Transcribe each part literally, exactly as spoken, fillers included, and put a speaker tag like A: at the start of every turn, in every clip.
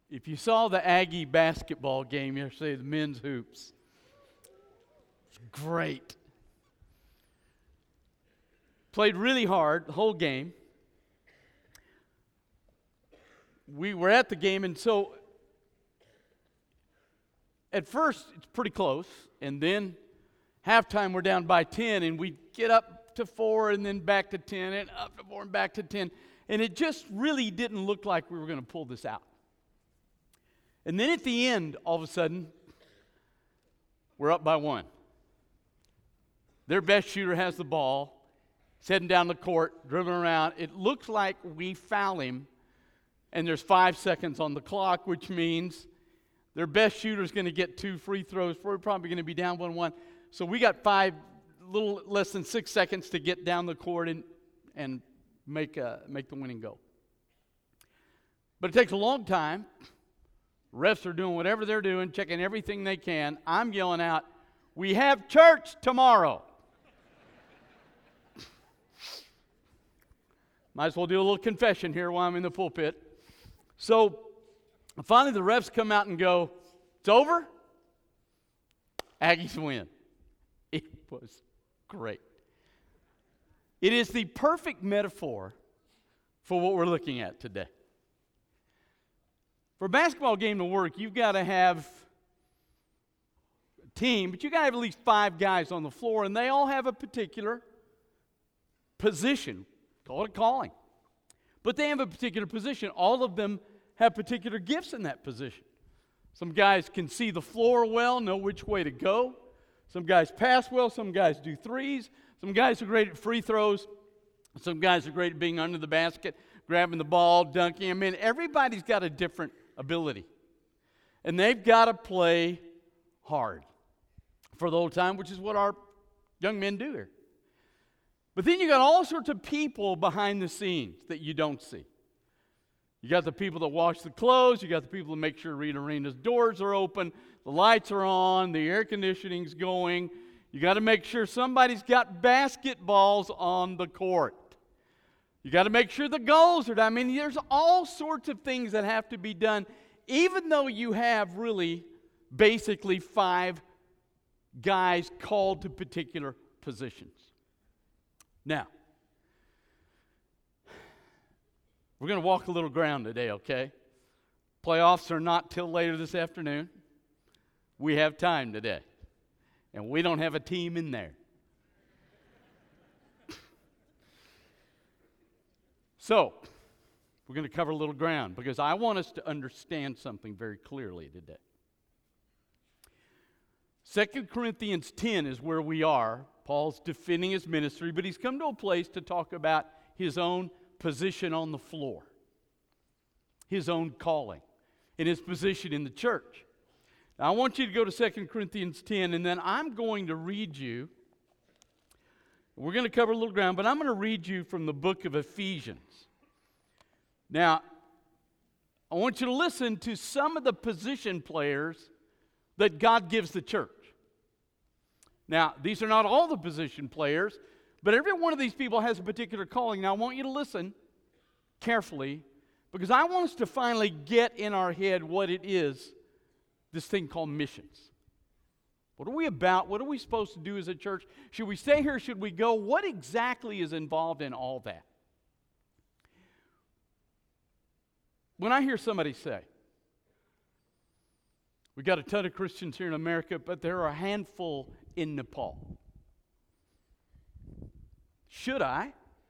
A: If you saw the Aggie basketball game yesterday, the men's hoops, it's great. Played really hard the whole game. We were at the game, and so at first it's pretty close, and then halftime we're down by ten, and we get up to four, and then back to ten, and up to four, and back to ten, and it just really didn't look like we were going to pull this out. And then at the end, all of a sudden, we're up by one. Their best shooter has the ball. He's heading down the court, dribbling around. It looks like we foul him, and there's five seconds on the clock, which means their best shooter's going to get two free throws. We're probably going to be down one one. So we got five, little less than six seconds to get down the court and and make a, make the winning goal. But it takes a long time. Refs are doing whatever they're doing, checking everything they can. I'm yelling out, "We have church tomorrow." Might as well do a little confession here while I'm in the pulpit. So finally the refs come out and go, "It's over." Aggies win. It was great. It is the perfect metaphor for what we're looking at today. For a basketball game to work, you've got to have a team, but you've got to have at least five guys on the floor, and they all have a particular position. Call it a calling. But they have a particular position. All of them have particular gifts in that position. Some guys can see the floor well, know which way to go. Some guys pass well. Some guys do threes. Some guys are great at free throws. Some guys are great at being under the basket, grabbing the ball, dunking. I mean, everybody's got a different ability. And they've got to play hard for the whole time, which is what our young men do here. But then you got all sorts of people behind the scenes that you don't see. You got the people that wash the clothes. You got the people that make sure Rita Arena's doors are open, the lights are on, the air conditioning's going. You got to make sure somebody's got basketballs on the court. You got to make sure the goals are done. I mean, there's all sorts of things that have to be done, even though you have really basically five guys called to particular positions. Now, we're going to walk a little ground today, okay? Playoffs are not till later this afternoon. We have time today, and we don't have a team in there. So, we're going to cover a little ground because I want us to understand something very clearly today. Second Corinthians ten is where we are. Paul's defending his ministry, but he's come to a place to talk about his own position on the floor, his own calling, and his position in the church. Now, I want you to go to Second Corinthians ten, and then I'm going to read you. We're going to cover a little ground, but I'm going to read you from the book of Ephesians. Now, I want you to listen to some of the position players that God gives the church. Now, these are not all the position players, but every one of these people has a particular calling. Now, I want you to listen carefully because I want us to finally get in our head what it is, this thing called missions. What are we about? What are we supposed to do as a church? Should we stay here? Should we go? What exactly is involved in all that? When I hear somebody say, we got a ton of Christians here in America, but there are a handful in Nepal. Should I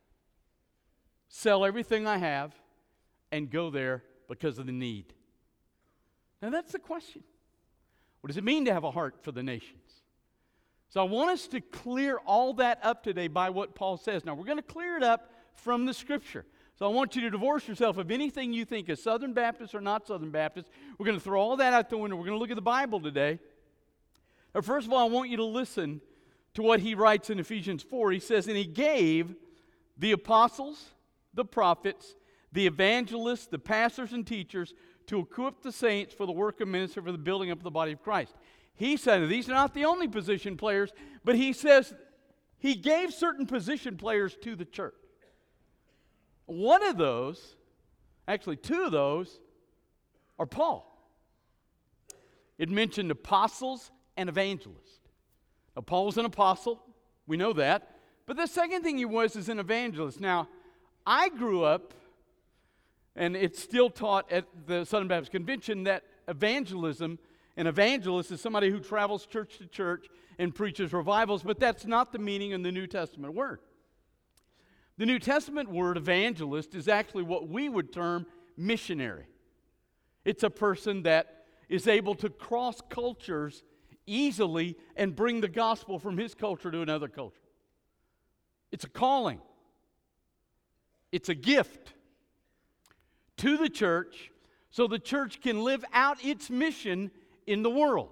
A: sell everything I have and go there because of the need? Now that's the question. What does it mean to have a heart for the nations? So I want us to clear all that up today by what Paul says. Now we're going to clear it up from the Scripture. So I want you to divorce yourself of anything you think is Southern Baptist or not Southern Baptist. We're going to throw all that out the window. We're going to look at the Bible today. Now, first of all, I want you to listen to what he writes in Ephesians four. He says, and he gave the apostles, the prophets, the evangelists, the pastors and teachers to equip the saints for the work of ministry for the building up of the body of Christ. He said, these are not the only position players, but he says he gave certain position players to the church. One of those, actually two of those, or Paul. It mentioned apostles and evangelists. Now, Paul was an apostle. We know that. But the second thing he was is an evangelist. Now, I grew up, and it's still taught at the Southern Baptist Convention, that evangelism, an evangelist is somebody who travels church to church and preaches revivals, but that's not the meaning in the New Testament word. The New Testament word, evangelist, is actually what we would term missionary. It's a person that is able to cross cultures easily and bring the gospel from his culture to another culture. It's a calling. It's a gift to the church so the church can live out its mission in the world.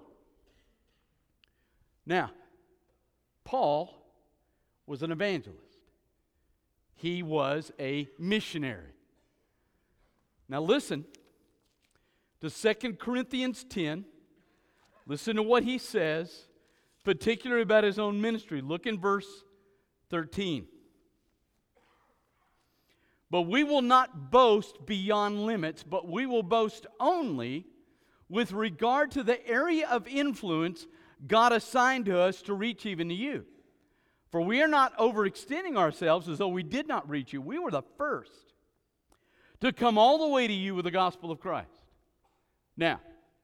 A: Now, Paul was an evangelist. He was a missionary. Now listen to Second Corinthians ten. Listen to what he says, particularly about his own ministry. Look in verse thirteen. But we will not boast beyond limits, but we will boast only with regard to the area of influence God assigned to us to reach even to you. For we are not overextending ourselves as though we did not reach you. We were the first to come all the way to you with the gospel of Christ. Now,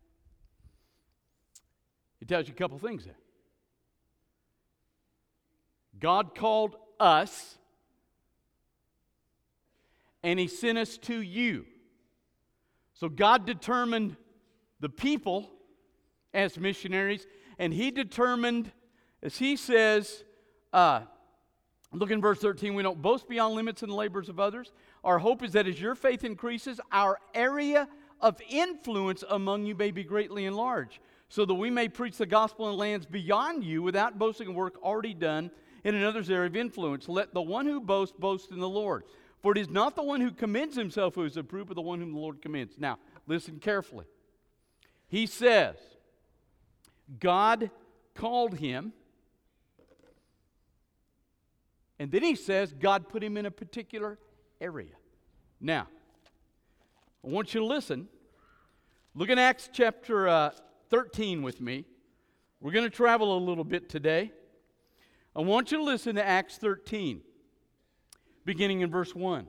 A: it tells you a couple things there. God called us, and He sent us to you. So God determined the people as missionaries, and He determined, as He says, uh, look in verse thirteen, we don't boast beyond limits in the labors of others. Our hope is that as your faith increases, our area of influence among you may be greatly enlarged, so that we may preach the gospel in lands beyond you without boasting of work already done in another's area of influence. Let the one who boasts boast in the Lord. For it is not the one who commends himself who is approved, but the one whom the Lord commends. Now, listen carefully. He says, God called him, and then he says God put him in a particular area. Now, I want you to listen. Look in Acts chapter uh, thirteen with me. We're going to travel a little bit today. I want you to listen to Acts thirteen, beginning in verse one.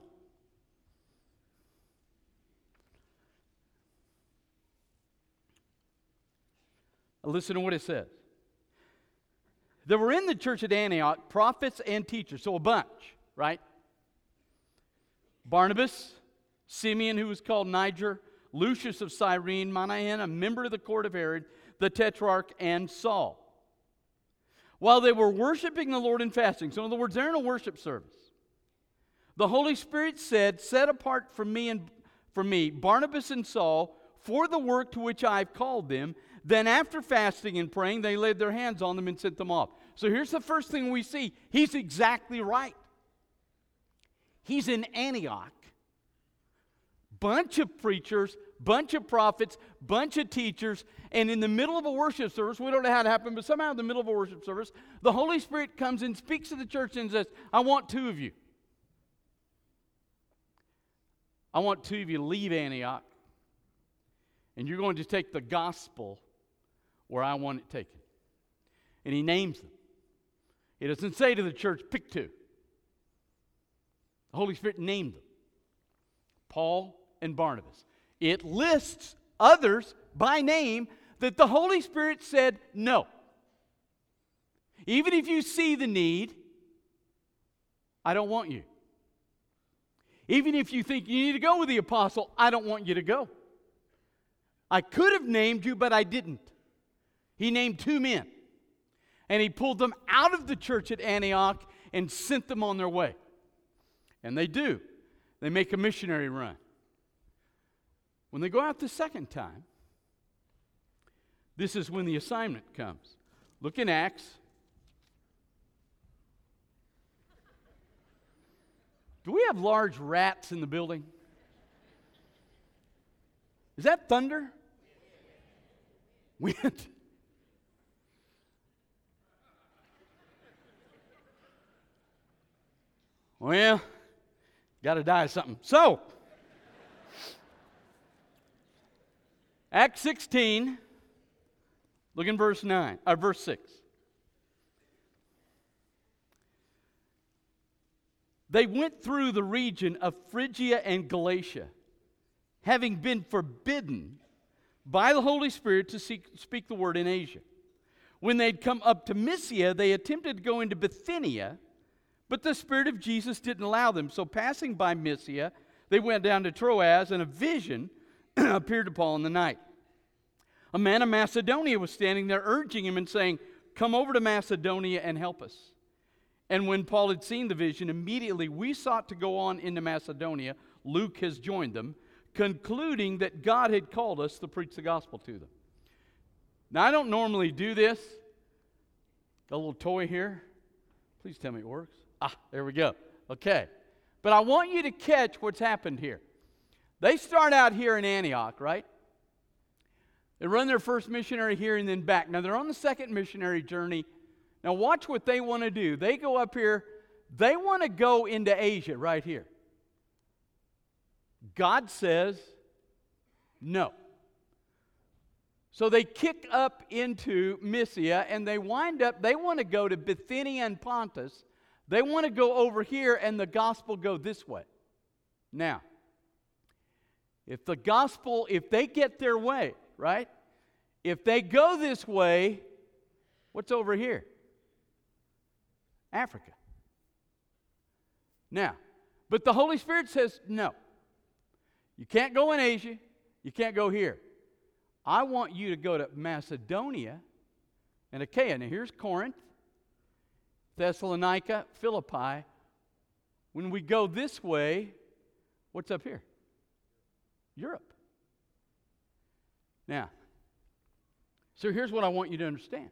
A: Listen to what it says. There were in the church at Antioch prophets and teachers, so a bunch, right? Barnabas, Simeon, who was called Niger, Lucius of Cyrene, Manaen, a member of the court of Herod, the Tetrarch, and Saul. While they were worshiping the Lord and fasting, so in other words, they're in a worship service, the Holy Spirit said, set apart from me and from me Barnabas and Saul for the work to which I've called them. Then after fasting and praying, they laid their hands on them and sent them off. So here's the first thing we see. He's exactly right. He's in Antioch. Bunch of preachers, bunch of prophets, bunch of teachers, and in the middle of a worship service, we don't know how it happened, but somehow in the middle of a worship service, the Holy Spirit comes and speaks to the church and says, I want two of you. I want two of you to leave Antioch, and you're going to take the gospel where I want it taken. And he names them. He doesn't say to the church, pick two. The Holy Spirit named them. Paul and Barnabas. It lists others by name that the Holy Spirit said no. Even if you see the need, I don't want you. Even if you think you need to go with the apostle, I don't want you to go. I could have named you, but I didn't. He named two men. And he pulled them out of the church at Antioch and sent them on their way. And they do. They make a missionary run. When they go out the second time, this is when the assignment comes. Look in Acts. Do we have large rats in the building? Is that thunder? Wind. Well, got to die of something. So, Acts sixteen, look in verse nine, or verse six. They went through the region of Phrygia and Galatia, having been forbidden by the Holy Spirit to seek, speak the word in Asia. When they'd come up to Mysia, they attempted to go into Bithynia, but the Spirit of Jesus didn't allow them. So passing by Mysia, they went down to Troas, and a vision appeared to Paul in the night. A man of Macedonia was standing there urging him and saying, "Come over to Macedonia and help us." And when Paul had seen the vision, immediately we sought to go on into Macedonia. Luke has joined them, concluding that God had called us to preach the gospel to them. Now, I don't normally do this. Got a little toy here. Please tell me it works. Ah, there we go. Okay. But I want you to catch what's happened here. They start out here in Antioch, right? They run their first missionary here and then back. Now, they're on the second missionary journey. Now, watch what they want to do. They go up here. They want to go into Asia right here. God says no. So they kick up into Mysia, and they wind up, they want to go to Bithynia and Pontus. They want to go over here, and the gospel go this way. Now, if the gospel, if they get their way, right? If they go this way, what's over here? Africa. Now, but the Holy Spirit says, no. You can't go in Asia. You can't go here. I want you to go to Macedonia and Achaia. Now, here's Corinth, Thessalonica, Philippi. When we go this way, what's up here? Europe. Now, so here's what I want you to understand.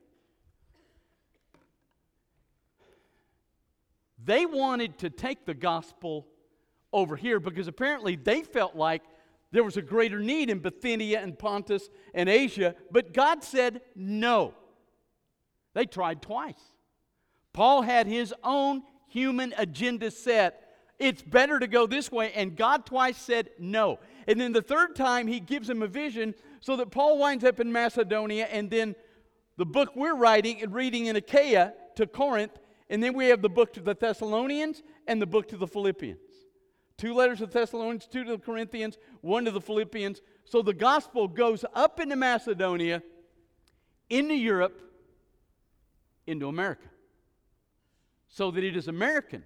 A: They wanted to take the gospel over here because apparently they felt like there was a greater need in Bithynia and Pontus and Asia, but God said no. They tried twice. Paul had his own human agenda set. It's better to go this way, and God twice said no. And then the third time, he gives him a vision so that Paul winds up in Macedonia, and then the book we're writing and reading in Achaia to Corinth, and then we have the book to the Thessalonians and the book to the Philippians. Two letters to the Thessalonians, two to the Corinthians, one to the Philippians. So the gospel goes up into Macedonia, into Europe, into America. So that it is Americans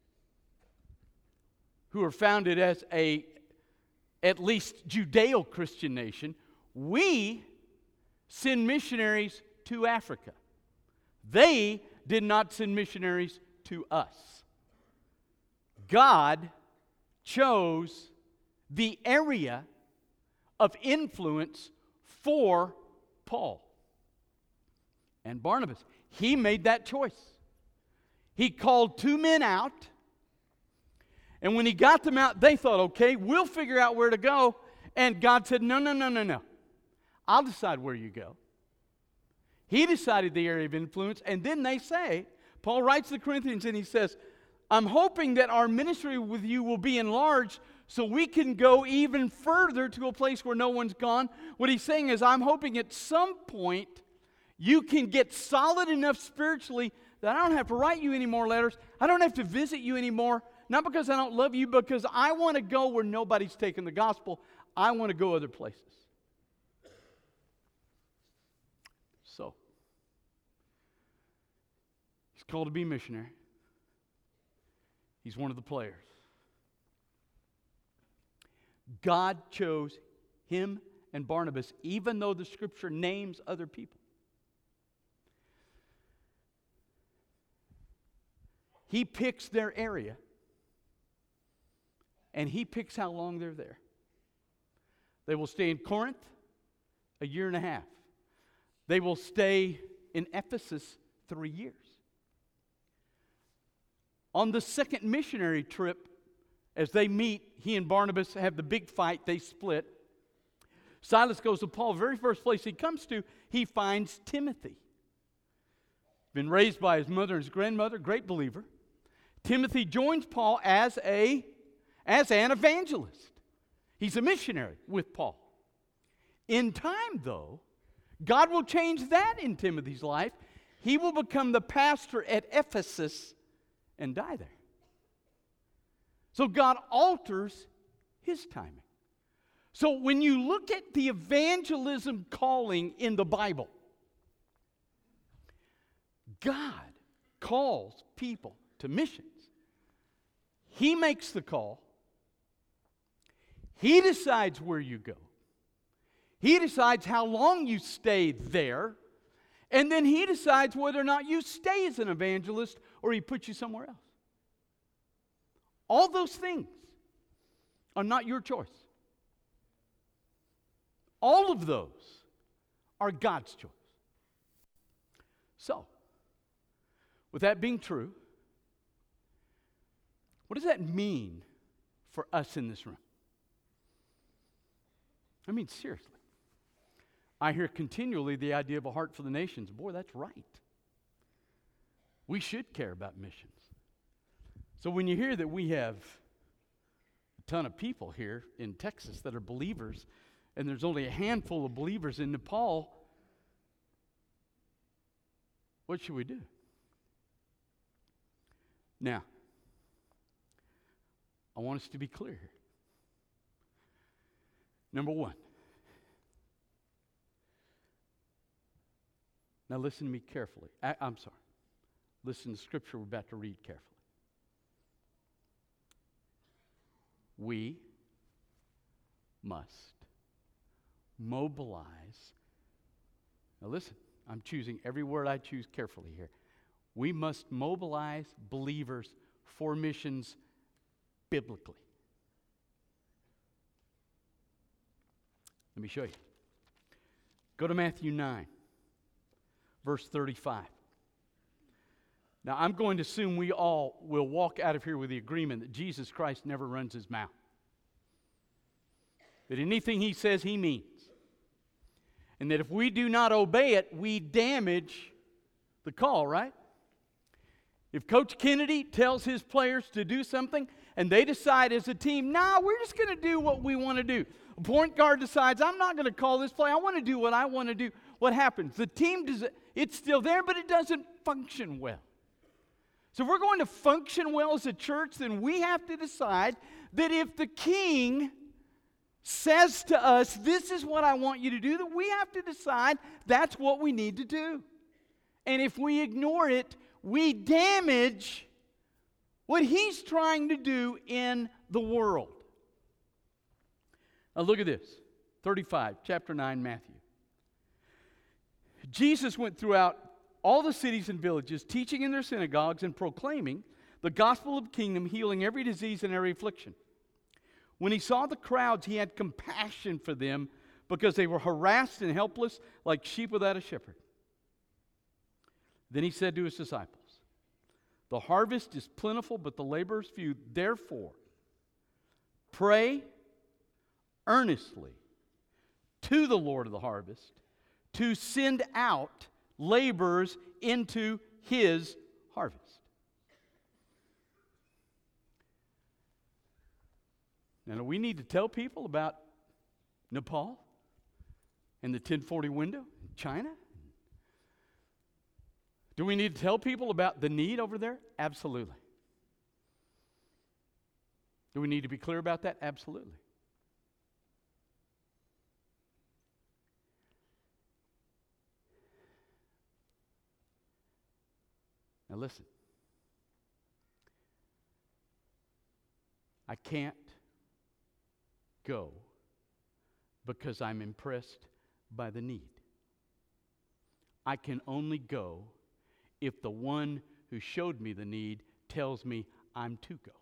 A: who are founded as a, at least Judeo-Christian nation. We send missionaries to Africa. They did not send missionaries to us. God chose the area of influence for Paul and Barnabas. He made that choice. He called two men out, and when he got them out, they thought, okay, we'll figure out where to go. And God said, no, no, no, no, no. I'll decide where you go. He decided the area of influence, and then they say, Paul writes to the Corinthians and he says, I'm hoping that our ministry with you will be enlarged so we can go even further to a place where no one's gone. What he's saying is, I'm hoping at some point you can get solid enough spiritually that I don't have to write you any more letters. I don't have to visit you anymore. Not because I don't love you, because I want to go where nobody's taken the gospel. I want to go other places. So, he's called to be a missionary. He's one of the players. God chose him and Barnabas, even though the Scripture names other people. He picks their area, and he picks how long they're there. They will stay in Corinth a year and a half. They will stay in Ephesus three years. On the second missionary trip, as they meet, he and Barnabas have the big fight, they split. Silas goes to Paul. Very first place he comes to, he finds Timothy. Been raised by his mother and his grandmother, great believer. Timothy joins Paul as a as an evangelist. He's a missionary with Paul. In time, though, God will change that in Timothy's life. He will become the pastor at Ephesus and die there. So God alters his timing. So when you look at the evangelism calling in the Bible, God calls people to missions. He makes the call. He decides where you go. He decides how long you stay there. And then he decides whether or not you stay as an evangelist or he puts you somewhere else. All those things are not your choice. All of those are God's choice. So, with that being true, what does that mean for us in this room? I mean, seriously. I hear continually the idea of a heart for the nations. Boy, that's right. We should care about missions. So when you hear that we have a ton of people here in Texas that are believers, and there's only a handful of believers in Nepal, what should we do? Now, I want us to be clear here. Number one. Now listen to me carefully. I, I'm sorry. Listen to the scripture we're about to read carefully. We must mobilize. Now listen, I'm choosing every word I choose carefully here. We must mobilize believers for missions biblically. Let me show you. Go to Matthew nine, verse thirty-five. Now, I'm going to assume we all will walk out of here with the agreement that Jesus Christ never runs his mouth. That anything he says, he means. And that if we do not obey it, we damage the call, right? If Coach Kennedy tells his players to do something and they decide as a team, nah, we're just going to do what we want to do. A point guard decides, I'm not going to call this play. I want to do what I want to do. What happens? The team, does, it's still there, but it doesn't function well. So if we're going to function well as a church, then we have to decide that if the king says to us, this is what I want you to do, that we have to decide that's what we need to do. And if we ignore it, we damage what he's trying to do in the world. Now look at this, thirty-five, chapter nine, Matthew. Jesus went throughout all the cities and villages, teaching in their synagogues and proclaiming the gospel of the kingdom, healing every disease and every affliction. When he saw the crowds, he had compassion for them because they were harassed and helpless like sheep without a shepherd. Then he said to his disciples, the harvest is plentiful, but the laborers few. Therefore, pray earnestly to the Lord of the harvest to send out laborers into his harvest. Now, do we need to tell people about Nepal and the ten forty window in China? Do we need to tell people about the need over there? Absolutely. Do we need to be clear about that? Absolutely. Now listen. I can't go because I'm impressed by the need. I can only go if the one who showed me the need tells me I'm to go.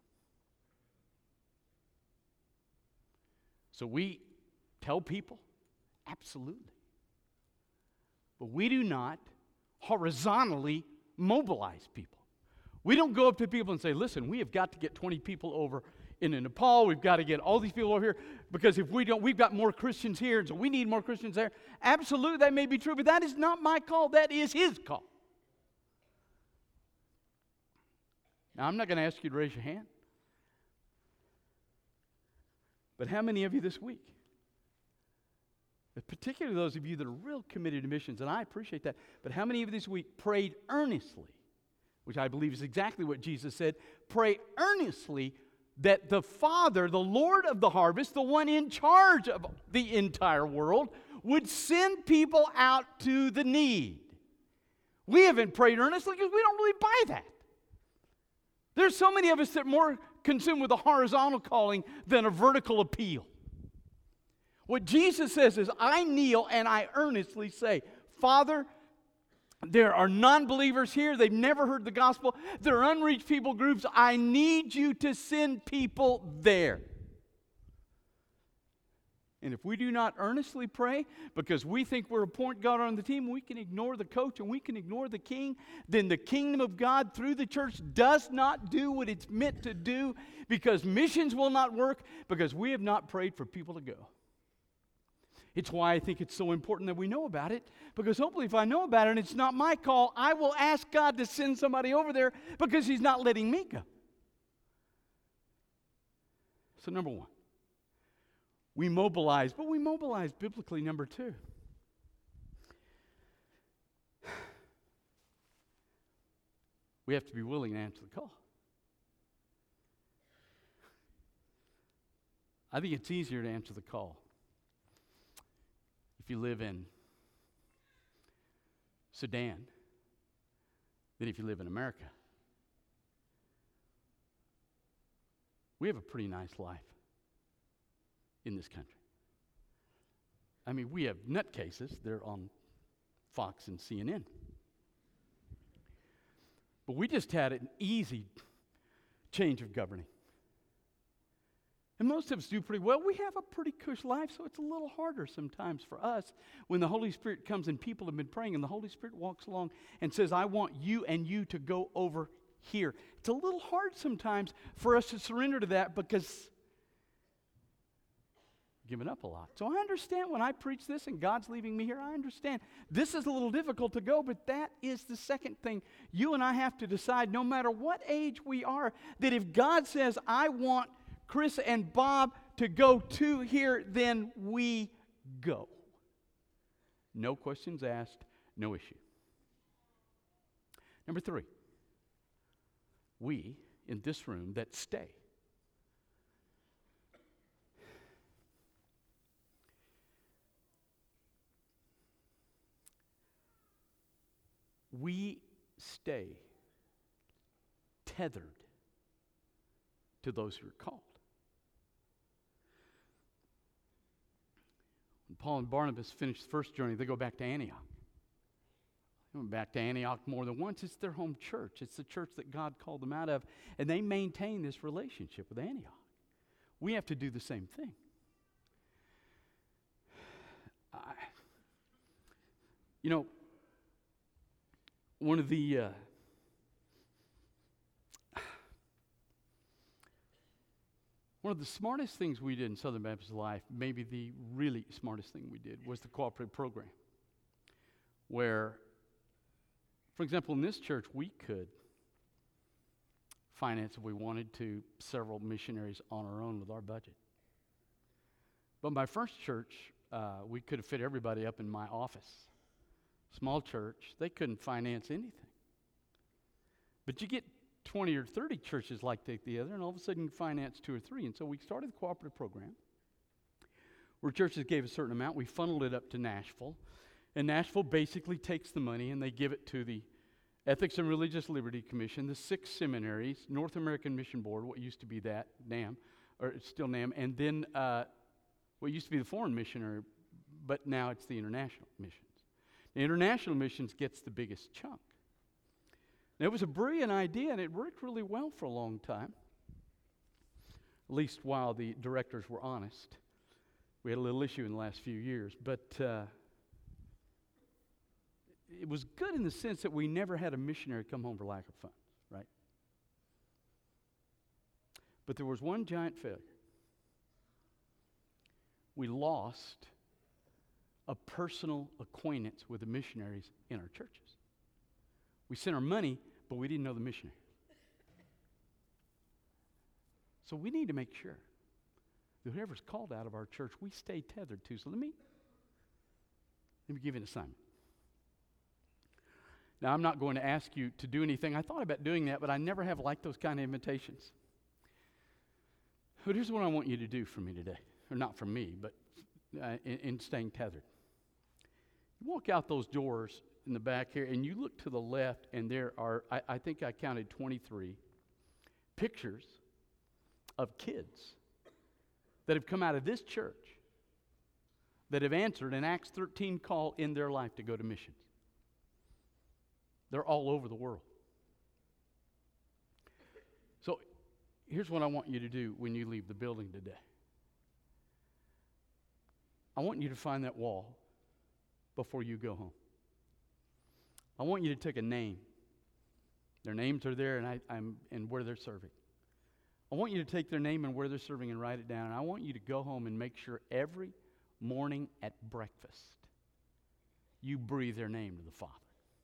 A: So we tell people, absolutely. But we do not horizontally mobilize people. We don't go up to people and say, listen, we have got to get twenty people over in Nepal. We've got to get all these people over here because if we don't, we've got more Christians here, and so we need more Christians there. Absolutely, that may be true, but that is not my call. That is his call. Now, I'm not going to ask you to raise your hand, but how many of you this week have but particularly those of you that are real committed to missions, and I appreciate that. But how many of you this week prayed earnestly, which I believe is exactly what Jesus said, pray earnestly that the Father, the Lord of the harvest, the one in charge of the entire world, would send people out to the need. We haven't prayed earnestly because we don't really buy that. There's so many of us that are more consumed with a horizontal calling than a vertical appeal. What Jesus says is, I kneel and I earnestly say, Father, there are non-believers here. They've never heard the gospel. There are unreached people groups. I need you to send people there. And if we do not earnestly pray because we think we're a point guard on the team, we can ignore the coach and we can ignore the king, then the kingdom of God through the church does not do what it's meant to do, because missions will not work because we have not prayed for people to go. It's why I think it's so important that we know about it, because hopefully if I know about it and it's not my call, I will ask God to send somebody over there because He's not letting me go. So number one, we mobilize, but we mobilize biblically, number two. We have to be willing to answer the call. I think it's easier to answer the call if you live in Sudan than if you live in America. We have a pretty nice life in this country. I mean, we have nutcases. They're on Fox and C N N. But we just had an easy change of governing. And most of us do pretty well. We have a pretty cush life, so it's a little harder sometimes for us when the Holy Spirit comes and people have been praying and the Holy Spirit walks along and says, I want you and you to go over here. It's a little hard sometimes for us to surrender to that because given up a lot. So I understand when I preach this and God's leaving me here, I understand this is a little difficult to go, but that is the second thing you and I have to decide, no matter what age we are, that if God says, I want Chris and Bob to go to here, then we go. No questions asked, no issue. Number three, we in this room that stay. We stay tethered to those who are called. When Paul and Barnabas finished the first journey, they go back to Antioch. They went back to Antioch more than once. It's their home church. It's the church that God called them out of. And they maintain this relationship with Antioch. We have to do the same thing. I, you know, one of the uh, one of the smartest things we did in Southern Baptist Life, maybe the really smartest thing we did, was the cooperative program, where, for example, in this church, we could finance, if we wanted to, several missionaries on our own with our budget. But my first church, uh, we could have fit everybody up in my office. Small church, they couldn't finance anything. But you get twenty or thirty churches like take the other, and all of a sudden you finance two or three. And so we started the cooperative program where churches gave a certain amount. We funneled it up to Nashville. And Nashville basically takes the money and they give it to the Ethics and Religious Liberty Commission, the six seminaries, North American Mission Board, what used to be that, NAM, or it's still NAM, and then uh, what used to be the Foreign Missionary, but now it's the International Missions. The International Missions gets the biggest chunk. And it was a brilliant idea, and it worked really well for a long time, at least while the directors were honest. We had a little issue in the last few years, but uh, it was good in the sense that we never had a missionary come home for lack of funds, right? But there was one giant failure. We lost a personal acquaintance with the missionaries in our churches. We sent our money, but we didn't know the missionary. So we need to make sure that whoever's called out of our church, we stay tethered to. So let me, Let me give you an assignment. Now, I'm not going to ask you to do anything. I thought about doing that, but I never have liked those kind of invitations. But here's what I want you to do for me today. Or not from me, but uh, in, in staying tethered. You walk out those doors in the back here, and you look to the left, and there are, I, I think I counted twenty-three pictures of kids that have come out of this church that have answered an Acts thirteen call in their life to go to missions. They're all over the world. So here's what I want you to do when you leave the building today. I want you to find that wall before you go home. I want you to take a name. Their names are there, and I, I'm and where they're serving. I want you to take their name and where they're serving and write it down. And I want you to go home and make sure every morning at breakfast you breathe their name to the Father.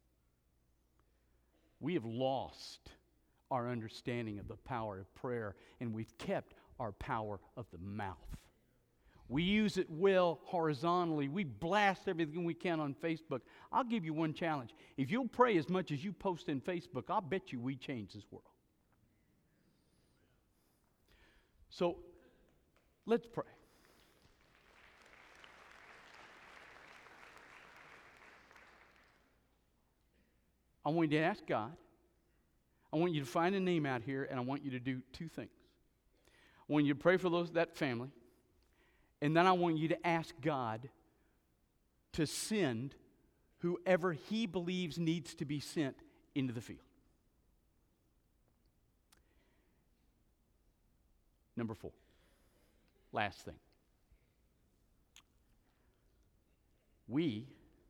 A: We have lost our understanding of the power of prayer, and we've kept our power of the mouth. We use it well horizontally. We blast everything we can on Facebook. I'll give you one challenge. If you'll pray as much as you post in Facebook, I'll bet you we change this world. So, let's pray. I want you to ask God. I want you to find a name out here, and I want you to do two things. I want you to pray for those that family, and then I want you to ask God to send whoever He believes needs to be sent into the field. Number four, last thing. We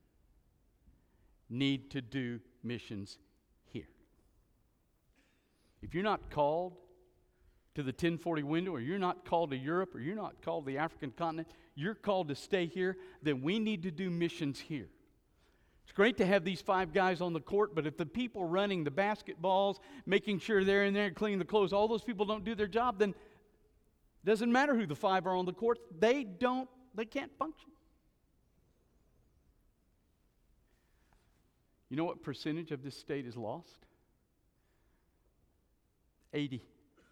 A: need to do missions here. If you're not called to the ten forty window, or you're not called to Europe, or you're not called to the African continent, you're called to stay here, then we need to do missions here. It's great to have these five guys on the court, but if the people running the basketballs, making sure they're in there, cleaning the clothes, all those people don't do their job, then it doesn't matter who the five are on the court. They don't, they can't function. You know what percentage of this state is lost? eighty.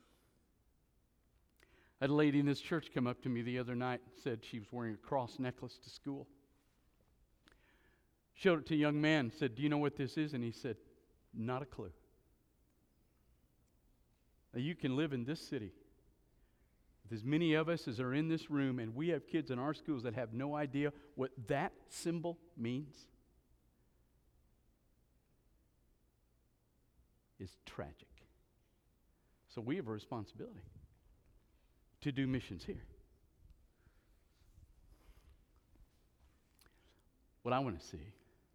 A: I had a lady in this church come up to me the other night and said she was wearing a cross necklace to school. Showed it to a young man and said, "Do you know what this is?" And he said, "Not a clue." Now you can live in this city with as many of us as are in this room, and we have kids in our schools that have no idea what that symbol means. It's tragic. So we have a responsibility to do missions here. What I want to see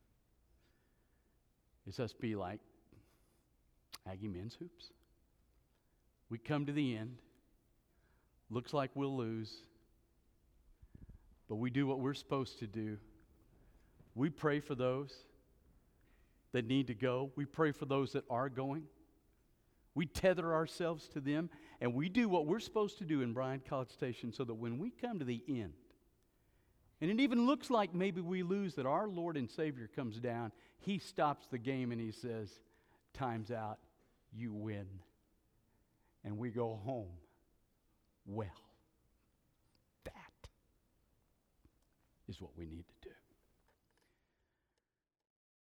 A: is us be like Aggie Men's Hoops. We come to the end. Looks like we'll lose. But we do what we're supposed to do. We pray for those that need to go. We pray for those that are going. We tether ourselves to them, and we do what we're supposed to do in Bryan College Station so that when we come to the end, and it even looks like maybe we lose, that our Lord and Savior comes down, He stops the game and He says, "Time's out, you win." And we go home well. That is what we need to do.